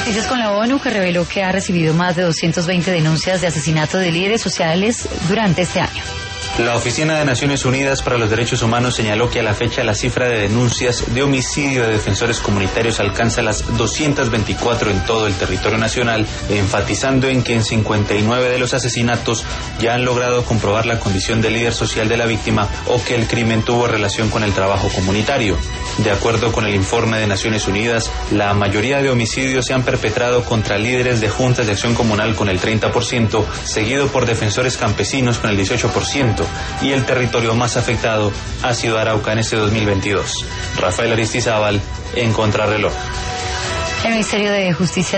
Noticias con la ONU, que reveló que ha recibido más de 220 denuncias de asesinato de líderes sociales durante este año. La Oficina de Naciones Unidas para los Derechos Humanos señaló que a la fecha la cifra de denuncias de homicidio de defensores comunitarios alcanza las 224 en todo el territorio nacional, enfatizando en que en 59 de los asesinatos ya han logrado comprobar la condición de líder social de la víctima o que el crimen tuvo relación con el trabajo comunitario. De acuerdo con el informe de Naciones Unidas, la mayoría de homicidios se han perpetrado contra líderes de juntas de acción comunal con el 30%, seguido por defensores campesinos con el 18%. Y el territorio más afectado ha sido Arauca en este 2022. Rafael Aristizábal, en Contrarreloj. El Ministerio de Justicia